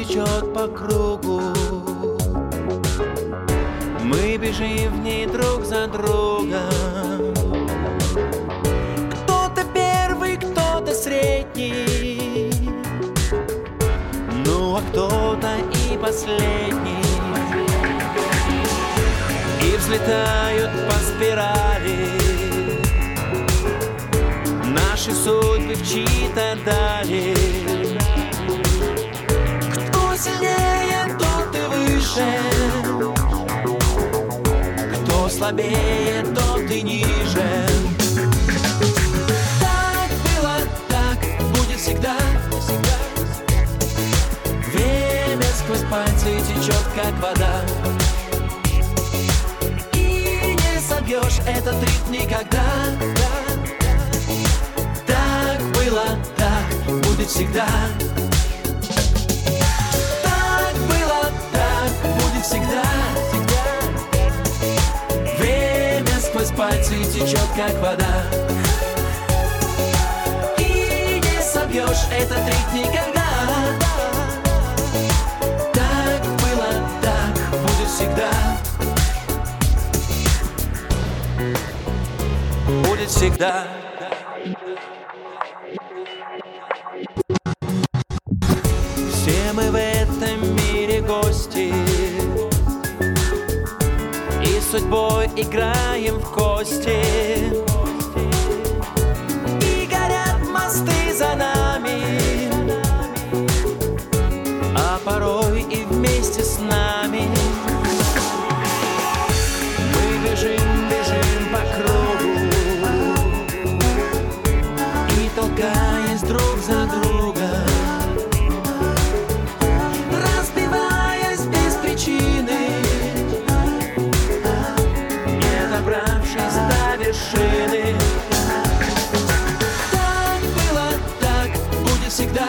течет по кругу. Мы бежим в ней друг за другом. Кто-то первый, кто-то средний, ну а кто-то и последний. И взлетают по спирали наши судьбы в чьи-то дали. Кто сильнее, тот и выше, кто слабее, тот и ниже. Так было, так будет всегда. Время сквозь пальцы течет, как вода, и не собьешь этот ритм никогда. Так было, так будет всегда. Так было, так будет всегда. Время сквозь пальцы течет, как вода, и не собьешь этот ритм никогда. Так было, так будет всегда. Будет всегда. Все мы в этом мире гости, и судьбой играем в кости. И горят мосты за нами, а порой и вместе с нами. Мы бежим, бежим по кругу, и толкаясь друг за другом, разбиваясь без причины, не добравшись до вершины. Так было, так будет всегда.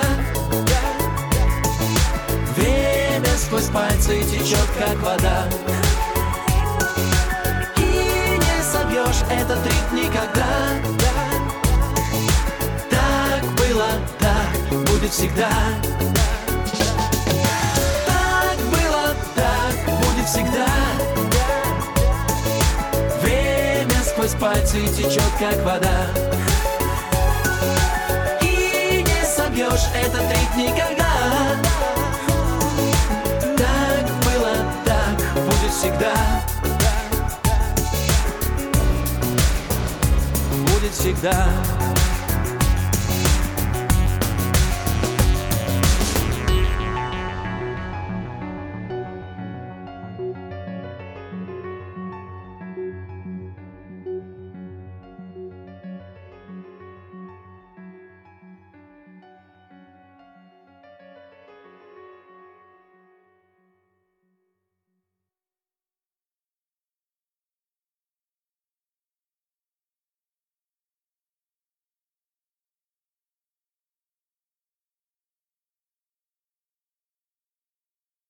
Время сквозь пальцы течет, как вода, и не собьешь этот ритм никогда. Так было, так будет всегда. Так было, так будет всегда. Время сквозь пальцы течет, как вода, и не собьешь этот ритм никогда. Так было, так будет всегда. Будет всегда.